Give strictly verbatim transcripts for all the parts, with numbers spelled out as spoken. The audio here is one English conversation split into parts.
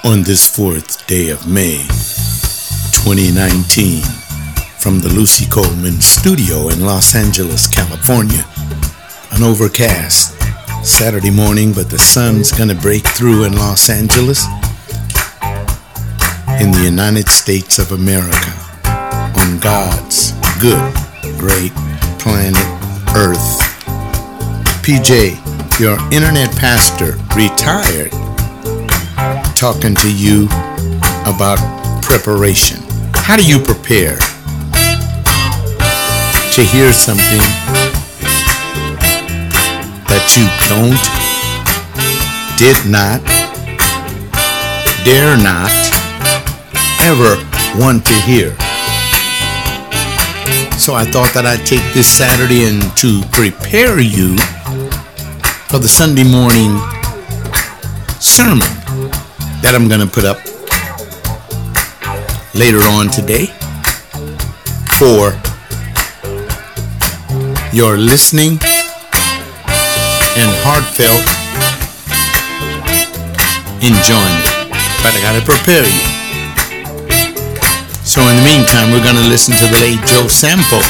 On this fourth day of May, twenty nineteen, from the Lucy Coleman studio in Los Angeles, California, an overcast Saturday morning, but the sun's gonna break through in Los Angeles, in the United States of America, on God's good, great planet Earth. P J, your internet pastor, retired, talking to you about preparation. How do you prepare to hear something that you don't, did not, dare not, ever want to hear? So I thought that I'd take this Saturday and to prepare you for the Sunday morning sermon that I'm going to put up later on today for your listening and heartfelt enjoyment. But I got to prepare you. So in the meantime, we're going to listen to the late Joe Sample.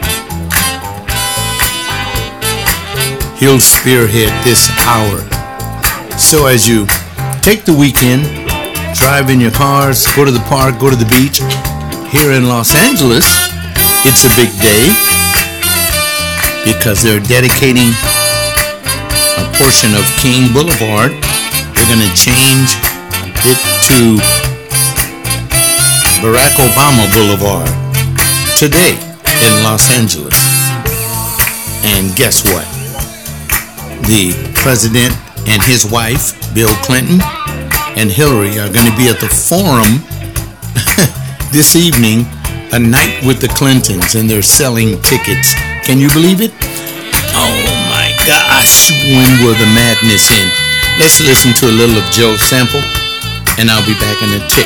He'll spearhead this hour. So as you take the weekend, drive in your cars, go to the park, go to the beach. Here in Los Angeles, it's a big day because they're dedicating a portion of King Boulevard. They're going to change it to Barack Obama Boulevard today in Los Angeles. And guess what? The president and his wife, Bill Clinton, and Hillary are going to be at the Forum this evening, a night with the Clintons, and they're selling tickets. Can you believe it? Oh my gosh, when will the madness end? Let's listen to a little of Joe Sample, and I'll be back in a tick.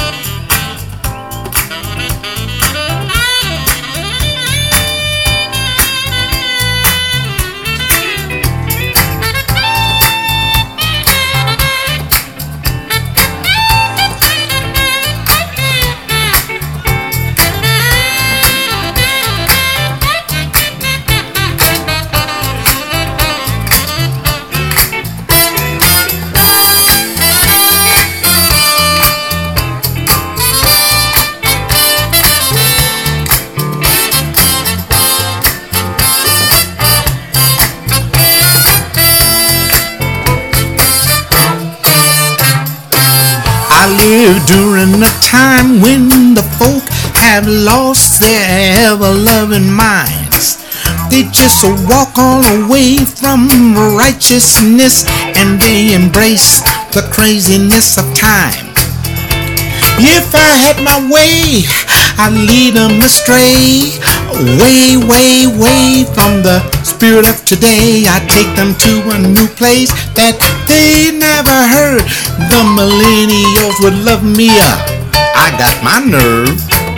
I lived during a time when the folk have lost their ever-loving minds. They just walk all away from righteousness and they embrace the craziness of time. If I had my way, I'd lead them astray, way, way, way from the spirit of today. I'd take them to a new place that they never heard. The millennials would love me up. I got my nerve.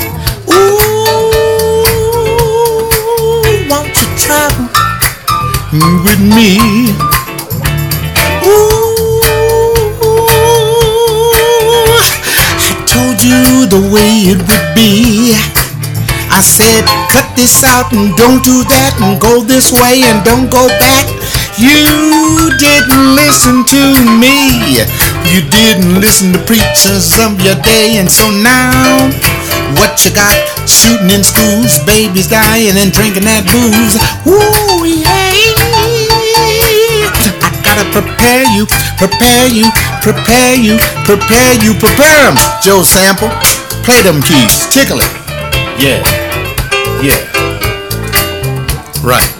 Ooh, won't you travel with me? Ooh, I told you the way it would be. I said, cut this out and don't do that, and go this way and don't go back. You didn't listen to me. You didn't listen to preachers of your day. And so now, what you got? Shooting in schools, babies dying and drinking that booze. Ooh, yeah. I gotta prepare you, prepare you, prepare you, prepare you, prepare them. Joe Sample, play them keys, tickle it. Yeah, yeah, right.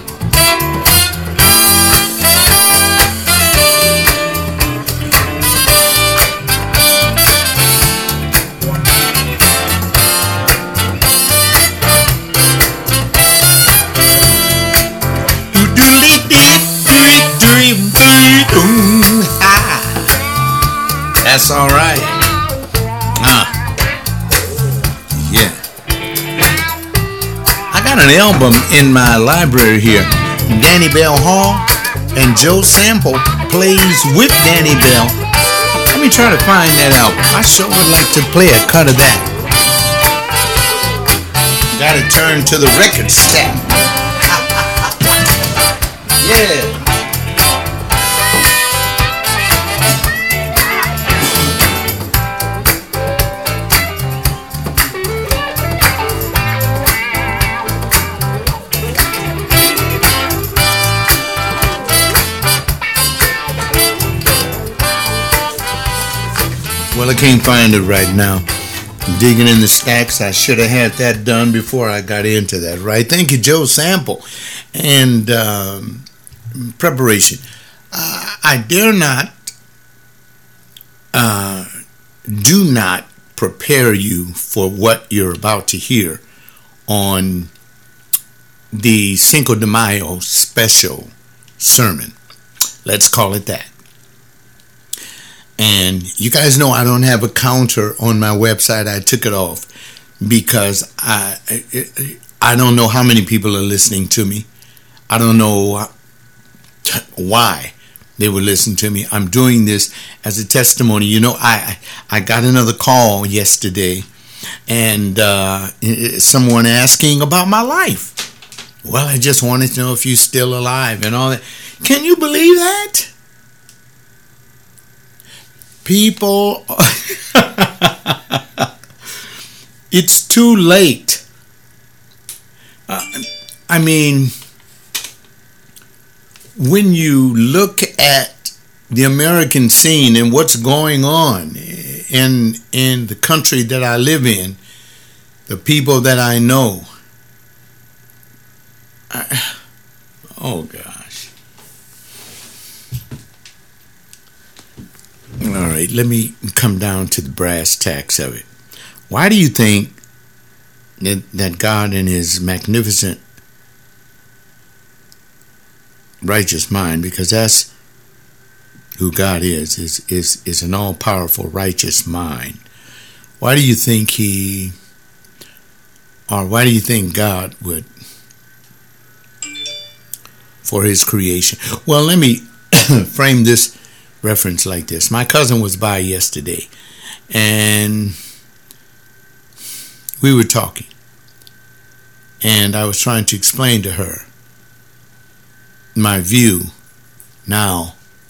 That's all right. Ah, yeah. I got an album in my library here. Danny Bell Hall and Joe Sample plays with Danny Bell Let me try to find that album. I sure would like to play a cut of that. Gotta turn to the record stack. Yeah. Well, I can't find it right now. I'm digging in the stacks. I should have had that done before I got into that, right? Thank you, Joe Sample. And um, preparation. Uh, I dare not, uh, do not prepare you for what you're about to hear on the Cinco de Mayo special sermon. Let's call it that. And you guys know I don't have a counter on my website. I took it off because I I don't know how many people are listening to me. I don't know why they would listen to me. I'm doing this as a testimony. You know, I I got another call yesterday, and uh, someone asking about my life. Well, I just wanted to know if you're still alive and all that. Can you believe that? People, it's too late. Uh, I mean, when you look at the American scene and what's going on in in the country that I live in, the people that I know, I, oh gosh. All right, let me come down to the brass tacks of it. Why do you think that, that God in his magnificent righteous mind, because that's who God is, is, is, is an all-powerful righteous mind. Why do you think he, or why do you think God would, for his creation? Well, let me frame this reference like this. My cousin was by yesterday, and we were talking, and I was trying to explain to her my view now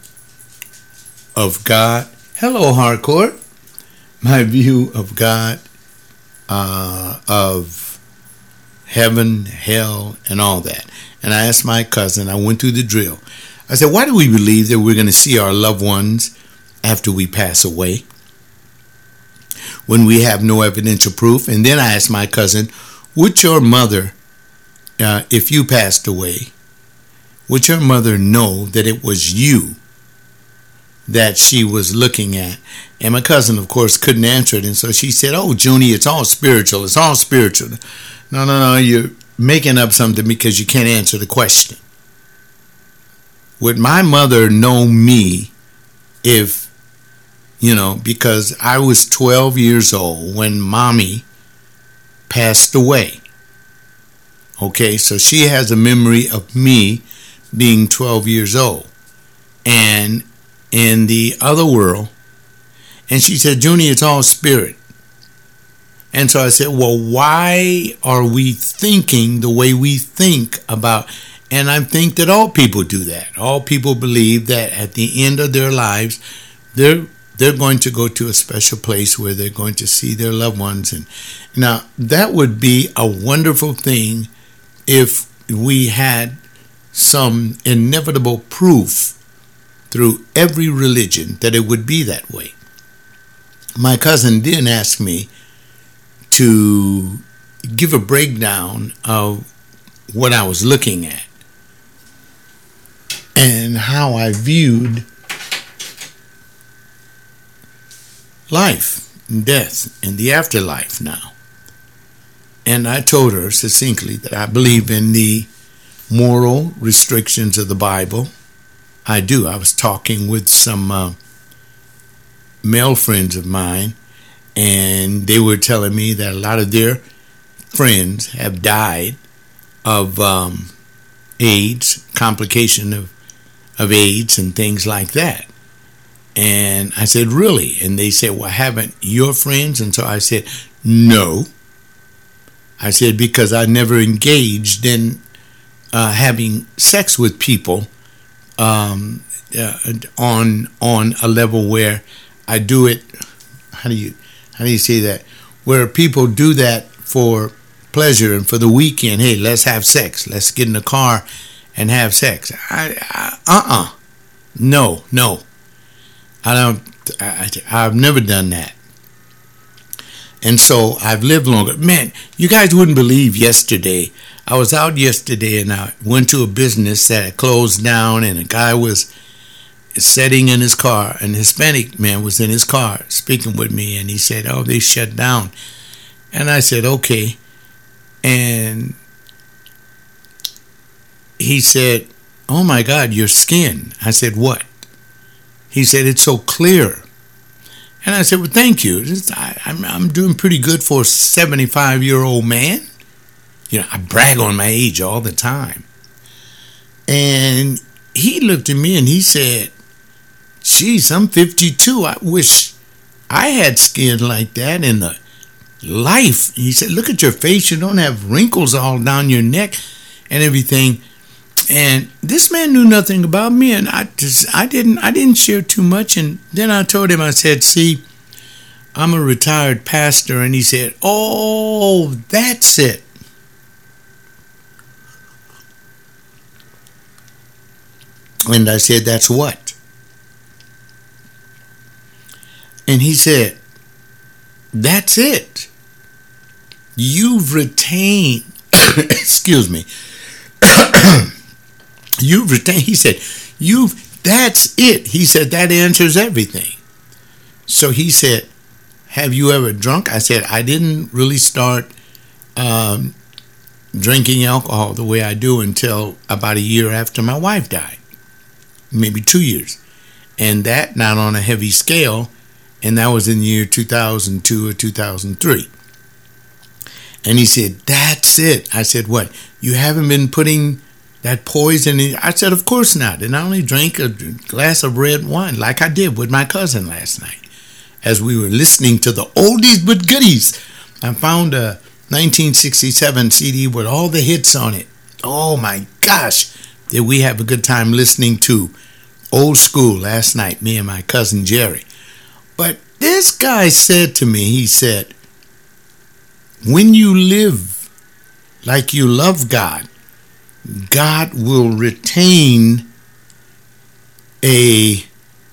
of God. Hello, Harcourt. My view of God, uh, of heaven, hell, and all that. And I asked my cousin, I went through the drill. I said, why do we believe that we're going to see our loved ones after we pass away when we have no evidential proof? And then I asked my cousin, would your mother, uh, if you passed away, would your mother know that it was you that she was looking at? And my cousin, of course, couldn't answer it. And so she said, oh, Junie, it's all spiritual. It's all spiritual. No, no, no, you're making up something because you can't answer the question. Would my mother know me if, you know, because I was twelve years old when mommy passed away. Okay, so she has a memory of me being twelve years old. And in the other world, and she said, Junie, it's all spirit. And so I said, well, why are we thinking the way we think about? And I think that all people do that. All people believe that at the end of their lives, they're they're going to go to a special place where they're going to see their loved ones. And now that would be a wonderful thing if we had some inevitable proof through every religion that it would be that way. My cousin did ask me to give a breakdown of what I was looking at and how I viewed life and death and the afterlife now. And I told her succinctly that I believe in the moral restrictions of the Bible. I do. I was talking with some uh, male friends of mine, and they were telling me that a lot of their friends have died of um, AIDS, complication of, of AIDS and things like that. And I said, really? And they said, well, haven't your friends? And so I said, no. I said, because I never engaged in uh, having sex with people um, uh, on on a level where I do it. How do you how do you say that? Where people do that for pleasure and for the weekend. Hey, let's have sex. Let's get in the car and have sex. I, I uh-uh. No, no. I don't. I, I've never done that. And so I've lived longer. Man, you guys wouldn't believe yesterday. I was out yesterday and I went to a business that had closed down, and a guy was sitting in his car. An Hispanic man was in his car speaking with me, and he said, oh, they shut down. And I said, okay. And he said, oh my God, your skin. I said, what? He said, it's so clear. And I said, well, thank you. I, I'm, I'm doing pretty good for a seventy-five-year-old man. You know, I brag on my age all the time. And he looked at me and he said, geez, I'm fifty-two. I wish I had skin like that in the life. He said, look at your face. You don't have wrinkles all down your neck and everything. And this man knew nothing about me, and I just I didn't I didn't share too much. And then I told him, I said, see, I'm a retired pastor. And he said, oh, that's it. And I said, that's what? And he said, that's it. You've retained, excuse me, you've retained, he said, you've, that's it. He said, that answers everything. So he said, have you ever drunk? I said, I didn't really start um, drinking alcohol the way I do until about a year after my wife died, maybe two years. And that not on a heavy scale, and that was in the year two thousand two or two thousand three. And he said, that's it. I said, what? You haven't been putting that poison in? I said, of course not. And I only drank a glass of red wine like I did with my cousin last night as we were listening to the oldies but goodies. I found a nineteen sixty-seven C D with all the hits on it. Oh my gosh, did we have a good time listening to old school last night, me and my cousin Jerry. But this guy said to me, he said, when you live like you love God, God will retain a,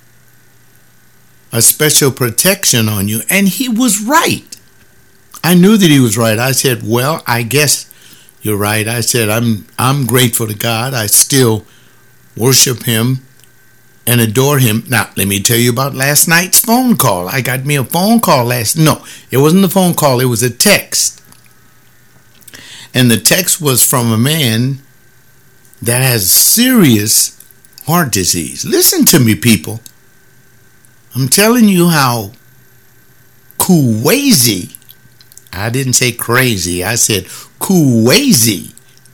a special protection on you. And he was right. I knew that he was right. I said, well, I guess you're right. I said, I'm I'm grateful to God. I still worship him and adore him. Now, let me tell you about last night's phone call. I got me a phone call last. No, it wasn't a phone call. It was a text. And the text was from a man that has serious heart disease. Listen to me, people. I'm telling you how crazy. I didn't say crazy. I said crazy.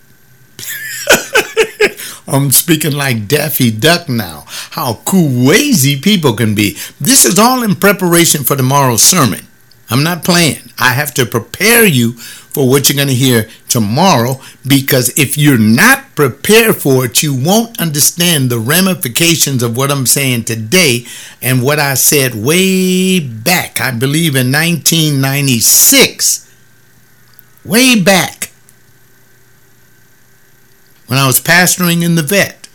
I'm speaking like Daffy Duck now. How crazy people can be. This is all in preparation for tomorrow's sermon. I'm not playing. I have to prepare you for what you're going to hear tomorrow, because if you're not prepared for it, you won't understand the ramifications of what I'm saying today and what I said way back, I believe in nineteen ninety-six. Way back, when I was pastoring in the vet.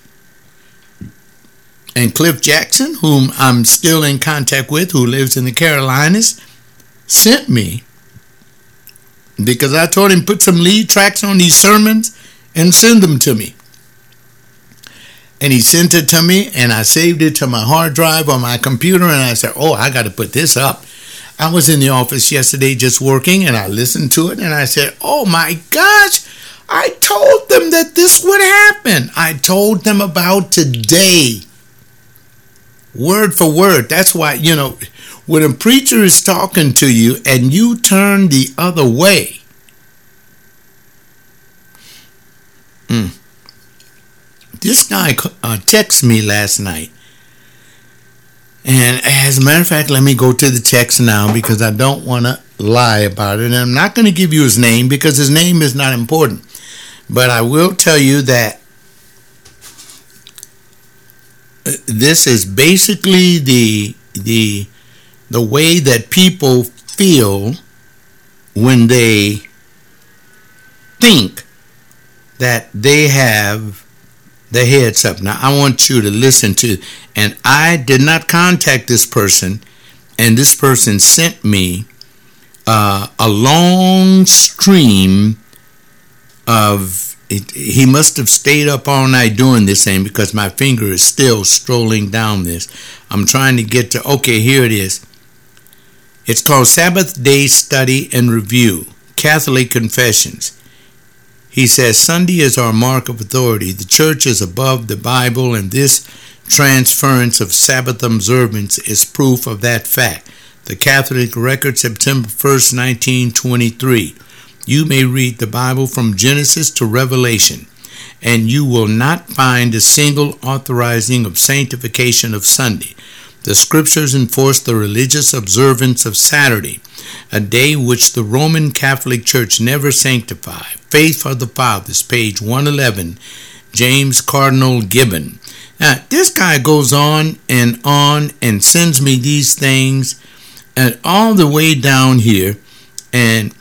And Cliff Jackson, whom I'm still in contact with, who lives in the Carolinas, sent me, because I told him put some lead tracks on these sermons and send them to me. And he sent it to me, and I saved it to my hard drive on my computer, and I said, oh, I got to put this up. I was in the office yesterday just working, and I listened to it, and I said, oh my gosh, I told them that this would happen. I told them about today. Word for word. That's why, you know, when a preacher is talking to you and you turn the other way, mm, this guy uh, texted me last night. And as a matter of fact, let me go to the text now because I don't want to lie about it. And I'm not going to give you his name because his name is not important. But I will tell you that this is basically the the the way that people feel when they think that they have the heads up. Now, I want you to listen to, and I did not contact this person, and this person sent me uh, a long stream of, it, he must have stayed up all night doing this thing because my finger is still strolling down this. I'm trying to get to, okay, here it is. It's called Sabbath Day Study and Review, Catholic Confessions. He says, Sunday is our mark of authority. The church is above the Bible, and this transference of Sabbath observance is proof of that fact. The Catholic Record, September first, nineteen twenty-three. You may read the Bible from Genesis to Revelation, and you will not find a single authorizing of sanctification of Sunday. The scriptures enforce the religious observance of Saturday, a day which the Roman Catholic Church never sanctified. Faith for the Fathers, page one eleven, James Cardinal Gibbon. Now, this guy goes on and on and sends me these things and all the way down here. And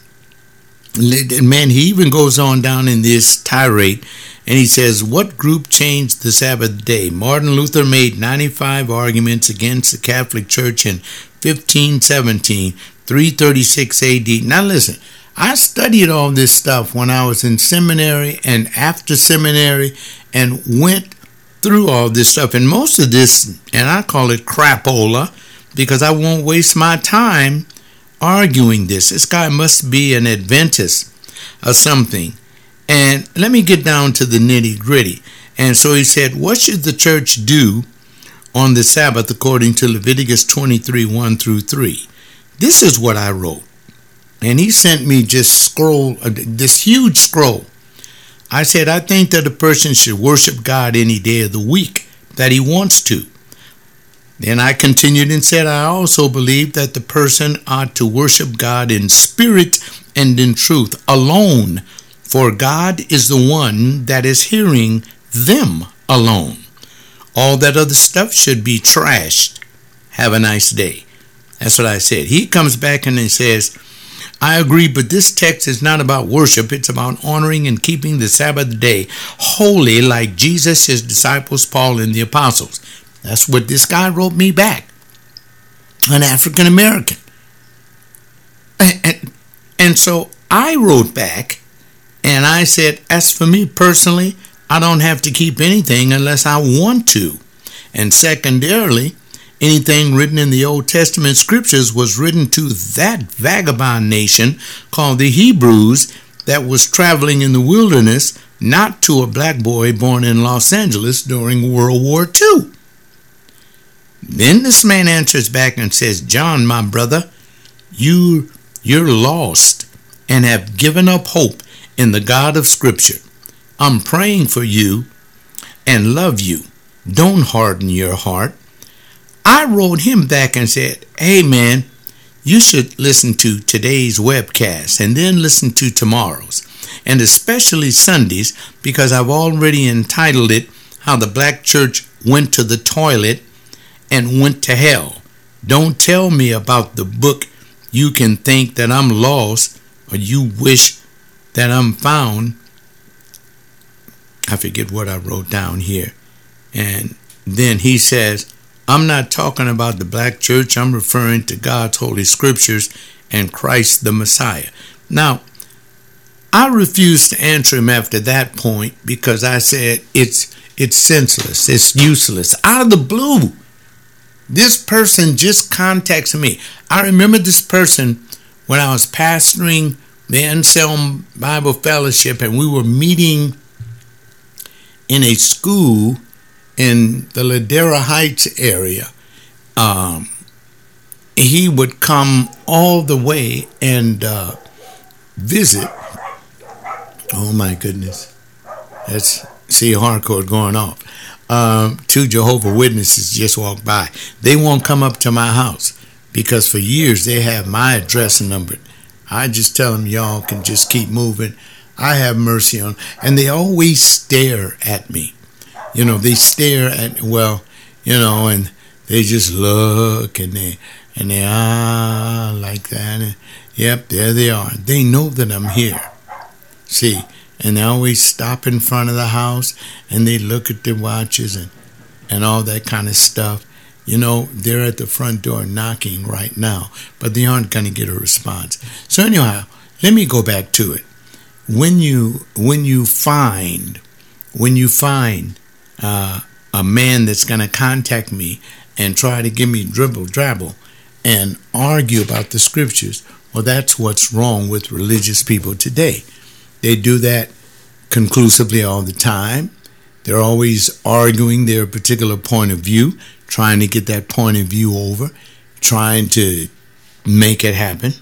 man, he even goes on down in this tirade. And he says, what group changed the Sabbath day? Martin Luther made ninety-five arguments against the Catholic Church in fifteen seventeen, three thirty-six A D. Now listen, I studied all this stuff when I was in seminary and after seminary and went through all this stuff. And most of this, and I call it crapola because I won't waste my time arguing this. This guy must be an Adventist or something. And let me get down to the nitty gritty. And so he said, what should the church do on the Sabbath according to Leviticus twenty-three, one through three? This is what I wrote. And he sent me just scroll, uh, this huge scroll. I said, I think that a person should worship God any day of the week that he wants to. Then I continued and said, I also believe that the person ought to worship God in spirit and in truth alone. For God is the one that is hearing them alone. All that other stuff should be trashed. Have a nice day. That's what I said. He comes back and he says, I agree, but this text is not about worship. It's about honoring and keeping the Sabbath day holy like Jesus, his disciples, Paul, and the apostles. That's what this guy wrote me back. An African American. And, and, and so I wrote back. And I said, as for me personally, I don't have to keep anything unless I want to. And secondarily, anything written in the Old Testament scriptures was written to that vagabond nation called the Hebrews that was traveling in the wilderness, not to a black boy born in Los Angeles during World War Two. Then this man answers back and says, John, my brother, you, you're lost and have given up hope in the God of Scripture. I'm praying for you and love you. Don't harden your heart. I wrote him back and said, hey man, you should listen to today's webcast and then listen to tomorrow's, and especially Sundays, because I've already entitled it, How the Black Church Went to the Toilet and Went to Hell. Don't tell me about the book You Can Think That I'm Lost or You Wish That I'm Found. I forget what I wrote down here. And then he says, I'm not talking about the black church. I'm referring to God's holy scriptures and Christ the Messiah. Now, I refused to answer him after that point because I said it's it's senseless. It's useless. Out of the blue, this person just contacts me. I remember this person when I was pastoring the Anselm Bible Fellowship, and we were meeting in a school in the Ladera Heights area. Um, he would come all the way and uh, visit. Oh my goodness, that's C hardcore going off. um, two Jehovah Witnesses just walked by. They won't come up to my house because for years they have my address numbered. I just tell them y'all can just keep moving. I have mercy on. And they always stare at me. You know, they stare at, well, you know, and they just look and they, and they, ah, like that. And, yep, there they are. They know that I'm here. See, and they always stop in front of the house and they look at their watches and, and all that kind of stuff. You know, they're at the front door knocking right now, but they aren't going to get a response. So anyhow, let me go back to it. When you when you find when you find uh, a man that's going to contact me and try to give me dribble drabble and argue about the scriptures, well, that's what's wrong with religious people today. They do that conclusively all the time. They're always arguing their particular point of view, trying to get that point of view over, trying to make it happen.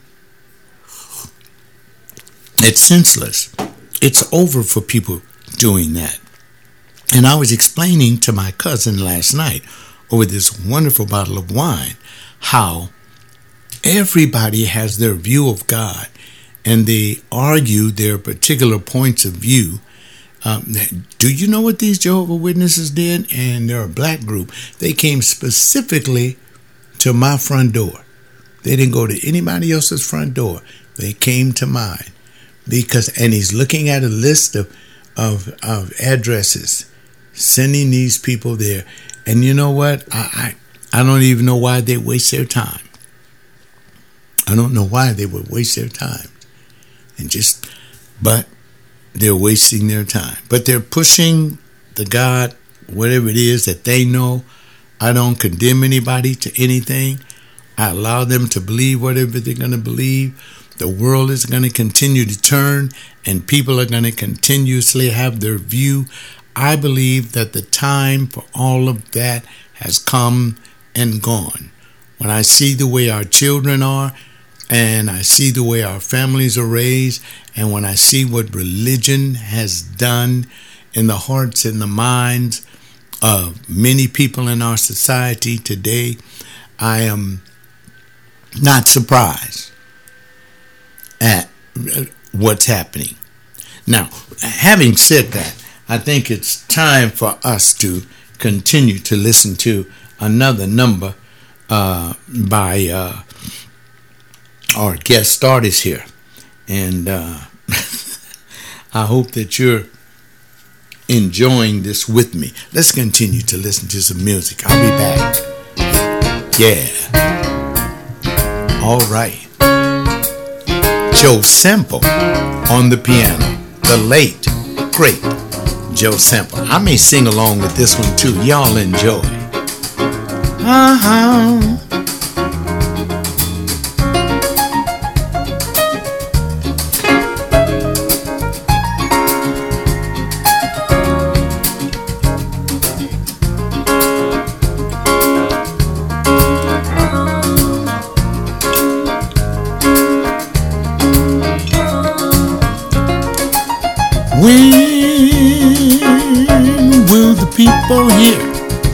It's senseless. It's over for people doing that. And I was explaining to my cousin last night over this wonderful bottle of wine how everybody has their view of God and they argue their particular points of view. Um, do you know what these Jehovah Witnesses did? And they're a black group. They came specifically to my front door. They didn't go to anybody else's front door. They came to mine. Because, and he's looking at a list of, of, of addresses, sending these people there. And you know what? I, I, I don't even know why they waste their time. I don't know why they would waste their time. And just, but they're wasting their time. But they're pushing the God, whatever it is that they know. I don't condemn anybody to anything. I allow them to believe whatever they're going to believe. The world is going to continue to turn and people are going to continuously have their view. I believe that the time for all of that has come and gone. When I see the way our children are and I see the way our families are raised and when I see what religion has done in the hearts and the minds of many people in our society today, I am not surprised at what's happening. Now, having said that, I think it's time for us to continue to listen to another number uh, by uh, our guest artist here. And uh, I hope that you're enjoying this with me. Let's continue to listen to some music. I'll be back. Yeah. All right. Joe Sample on the piano. The late, great Joe Sample. I may sing along with this one too. Y'all enjoy. Uh-huh. When will the people hear?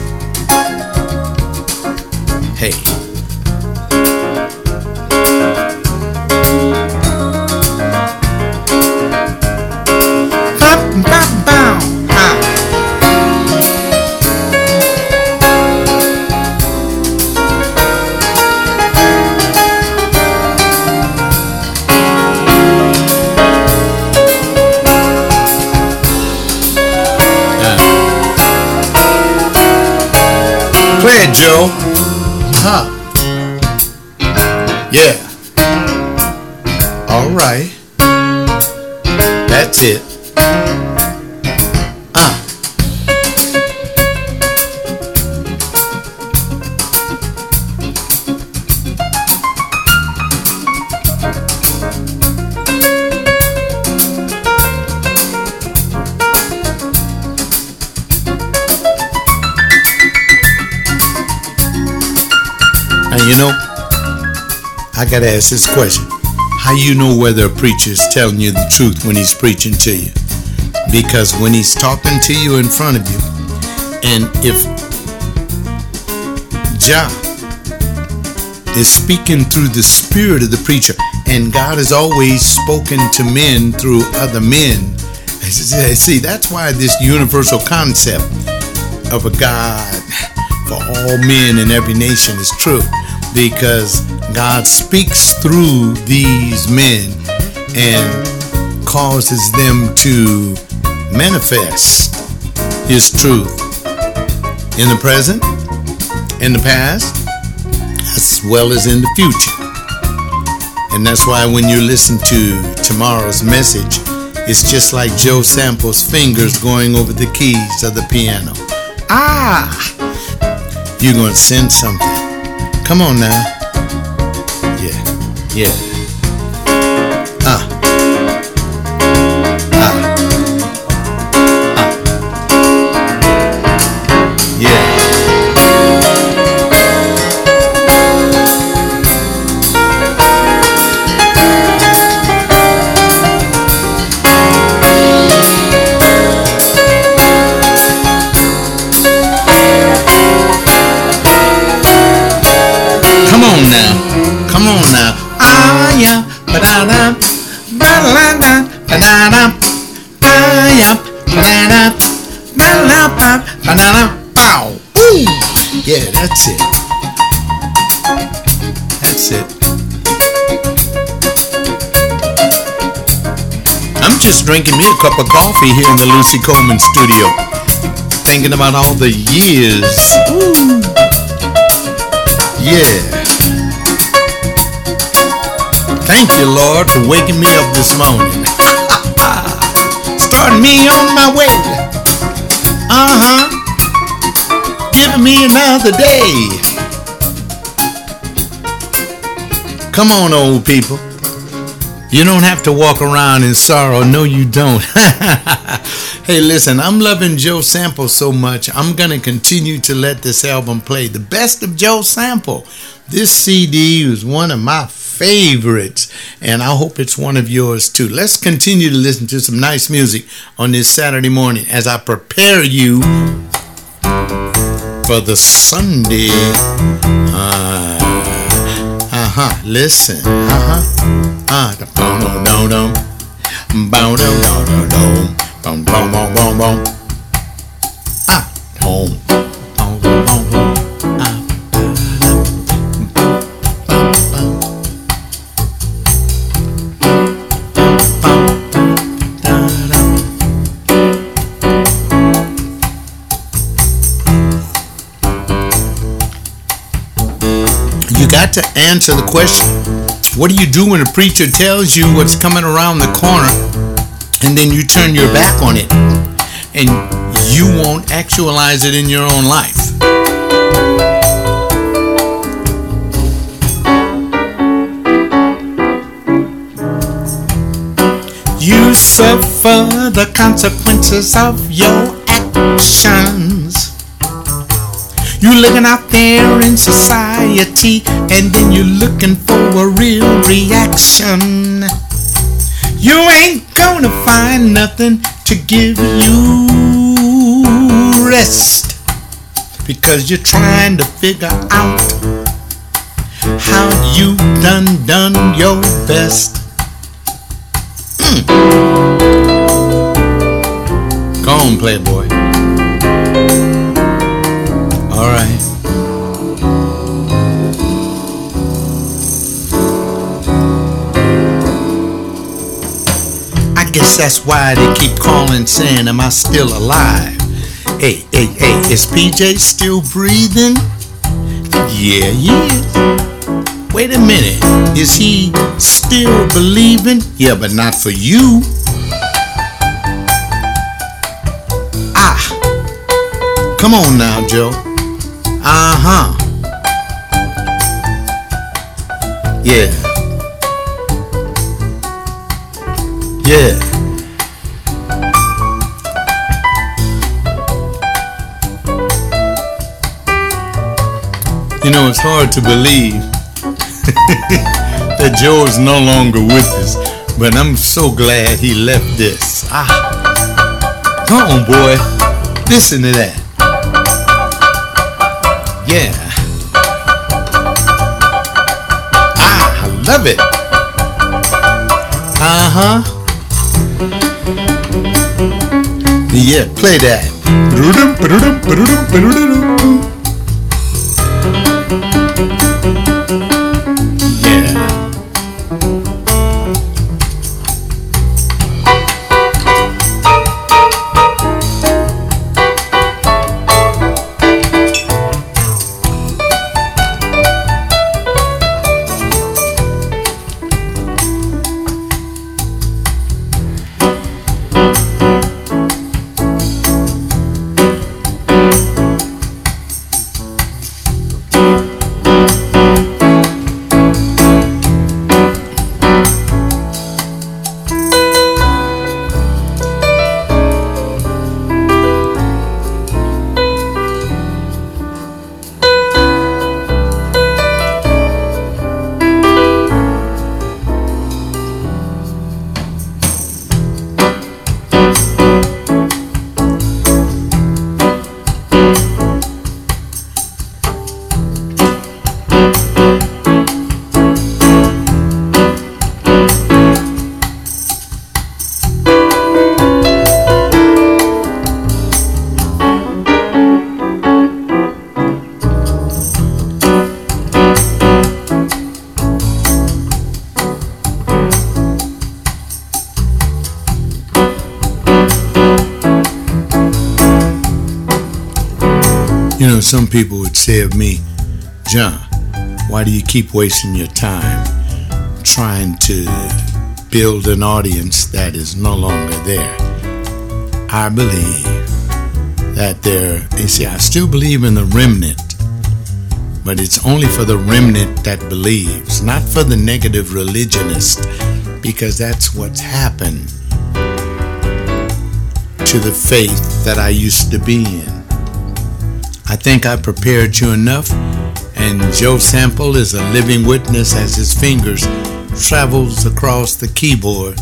Hey. Bop, bop, bow, bow. Play it, Joe. Huh. Yeah. All right. That's it. Ah. Now, you know, I got to ask this question. How you know whether a preacher is telling you the truth when he's preaching to you? Because when he's talking to you in front of you, And if Jah is speaking through the spirit of the preacher, and God has always spoken to men through other men, see, that's why this universal concept of a God for all men in every nation is true, because God speaks through these men and causes them to manifest His truth in the present, in the past, as well as in the future. And that's why when you listen to tomorrow's message, it's just like Joe Sample's fingers going over the keys of the piano. Ah! You're going to send something. Come on now. Yeah, yeah. Ah. Ah. Ah. Yeah. Now, come on now. Ah yeah, ba-da-da, ba-da-da, ba-da-da, ah yeah, ba-da-da, ba-da-da, ba-da-da, bow. Ooh, yeah, that's it. That's it. I'm just drinking me a cup of coffee here in the Lucy Coleman studio, thinking about all the years. Ooh, yeah. Thank you, Lord, for waking me up this morning. Starting me on my way. Uh-huh. Giving me another day. Come on, old people. You don't have to walk around in sorrow. No, you don't. Hey, listen, I'm loving Joe Sample so much. I'm going to continue to let this album play. The best of Joe Sample. This C D was one of my favorites, and I hope it's one of yours too. Let's continue to listen to some nice music on this Saturday morning as I prepare you for the Sunday. Uh, uh-huh. Listen. Uh-huh. Ah, the boom boom dum dum, boom dum dum dum dum, boom boom boom boom boom. Ah, home. Boom boom boom boom. Ah. You got to answer the question. What do you do when a preacher tells you what's coming around the corner and then you turn your back on it and you won't actualize it in your own life? You suffer the consequences of your actions. You living out there in society, and then you're looking for a real reaction. You ain't gonna find nothing to give you rest, because you're trying to figure out how you done done your best. Mm. Go on, Playboy. All right. I guess that's why they keep calling, saying, am I still alive? Hey, hey, hey, is P J still breathing? Yeah, he is. Wait a minute. Is he still believing? Yeah, but not for you. Ah. Come on now, Joe. Uh-huh. Yeah. Yeah. You know, it's hard to believe that Joe is no longer with us, but I'm so glad he left this. Ah. Come on, boy. Listen to that. Yeah. Ah, I love it. Uh-huh. Yeah, play that. Yeah. You know, some people would say of me, John, why do you keep wasting your time trying to build an audience that is no longer there? I believe that there, you see, I still believe in the remnant, but it's only for the remnant that believes, not for the negative religionist, because that's what's happened to the faith that I used to be in. I think I prepared you enough, and Joe Sample is a living witness as his fingers travels across the keyboard.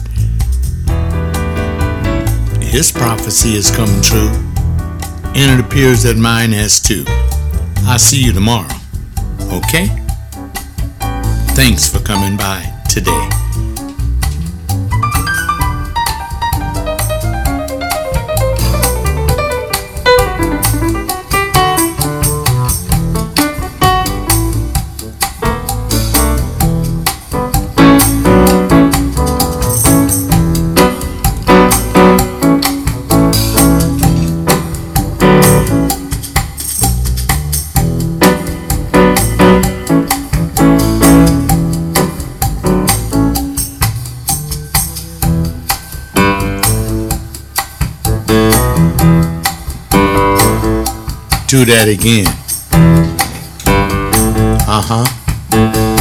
His prophecy has come true, and it appears that mine has too. I'll see you tomorrow, okay? Thanks for coming by today. Do that again. Uh-huh.